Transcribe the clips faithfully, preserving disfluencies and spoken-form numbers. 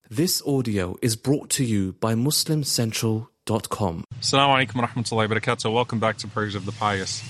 This audio is brought to you by Muslim Central dot com. Assalamu alaikum wa rahmatullahi wa barakatuh. Welcome back to Prayers of the Pious.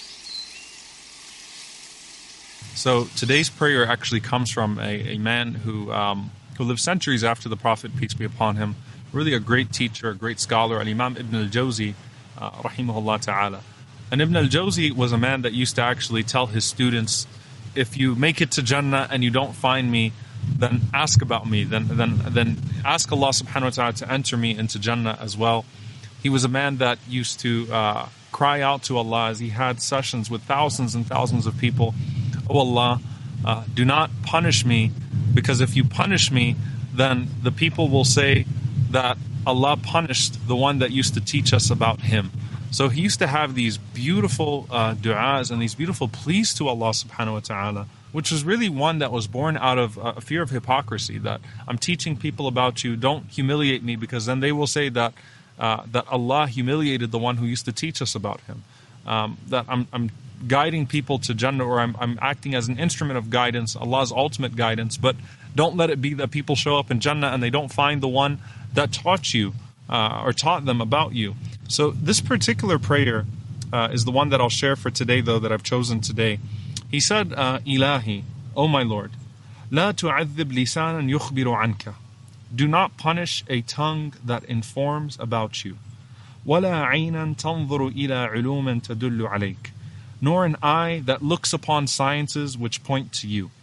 So today's prayer actually comes from a, a man who um, who lived centuries after the Prophet, peace be upon him. Really a great teacher, a great scholar, Al-Imam Ibn al-Jawzi, uh, rahimahullah ta'ala. And Ibn al-Jawzi was a man that used to actually tell his students, if you make it to Jannah and you don't find me, then ask about me, then then then ask Allah subhanahu wa ta'ala to enter me into Jannah as well. He was a man that used to uh, cry out to Allah as he had sessions with thousands and thousands of people. Oh Allah, uh, do not punish me, because if you punish me, then the people will say that Allah punished the one that used to teach us about him. So he used to have these beautiful uh, du'as and these beautiful pleas to Allah subhanahu wa ta'ala, which was really one that was born out of a fear of hypocrisy, that I'm teaching people about you, don't humiliate me, because then they will say that uh, that Allah humiliated the one who used to teach us about him. Um, that I'm, I'm guiding people to Jannah, or I'm, I'm acting as an instrument of guidance, Allah's ultimate guidance, but don't let it be that people show up in Jannah and they don't find the one that taught you uh, or taught them about you. So this particular prayer uh, is the one that I'll share for today, though, that I've chosen today. He said, uh, Ilahi, O my Lord, La tu'adhib lisanan yukhbiru anka. Do not punish a tongue that informs about you. Wala aynan tanzuru ila uluman tadullu alayk. Nor an eye that looks upon sciences which point to you.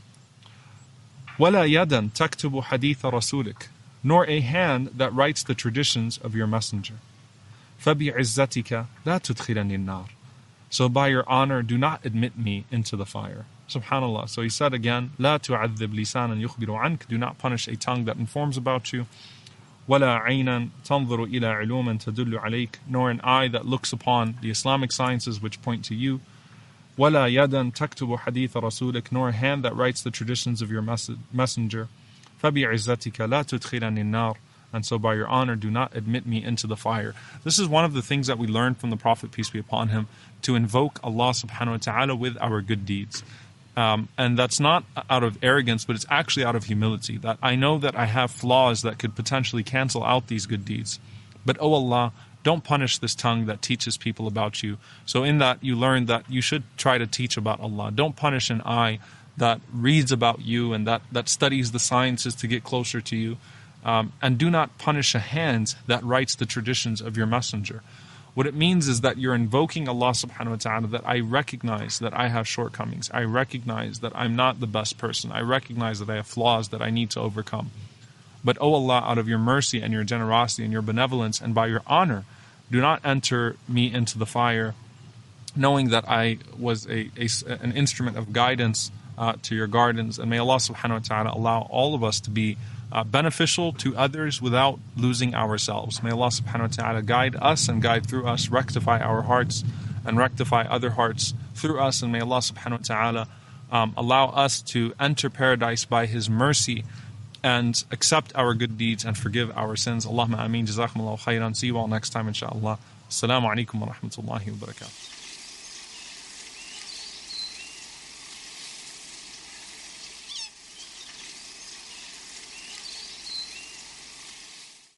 Wala yadan taktubu haditha rasulik. Nor a hand that writes the traditions of your messenger. فَبِعِزَّتِكَ لَا تُدْخِلَنِي النَّارِ. So by your honor, do not admit me into the fire. Subhanallah. So he said again, لَا تُعَذِّبْ لِسَانًا يُخْبِرُ عَنْكَ. Do not punish a tongue that informs about you. وَلَا عَيْنًا تَنظُرُ إِلَىٰ عُلُومًا تَدُلُّ عَلَيْكَ. Nor an eye that looks upon the Islamic sciences which point to you. وَلَا يَدًا تَكْتُبُ حَدِيثَ رَسُولِكَ. Nor a hand that writes the traditions of your mes- messenger. فَبِعِزَّتِكَ لَا تُدْخِلَنِي النَّارِ. And so by your honor, do not admit me into the fire. This is one of the things that we learned from the Prophet, peace be upon him, to invoke Allah subhanahu wa ta'ala with our good deeds. Um, and that's not out of arrogance, but it's actually out of humility. That I know that I have flaws that could potentially cancel out these good deeds. But oh Allah, don't punish this tongue that teaches people about you. So in that, you learn that you should try to teach about Allah. Don't punish an eye that reads about you and that, that studies the sciences to get closer to you. Um, and do not punish a hand that writes the traditions of your messenger. What it means is that you're invoking Allah subhanahu wa ta'ala, that I recognize that I have shortcomings. I recognize that I'm not the best person. I recognize that I have flaws that I need to overcome. But oh Allah, out of your mercy and your generosity and your benevolence and by your honor, do not enter me into the fire, knowing that I was a, a, an instrument of guidance uh, to your gardens. And may Allah subhanahu wa ta'ala allow all of us to be Uh, beneficial to others without losing ourselves. May Allah subhanahu wa ta'ala guide us and guide through us, rectify our hearts and rectify other hearts through us, and may Allah subhanahu wa ta'ala um, allow us to enter paradise by His mercy and accept our good deeds and forgive our sins. Allahumma ameen. Jazakumullahu khairan. See you all next time inshaAllah. Assalamu alaikum wa rahmatullahi wa barakatuh.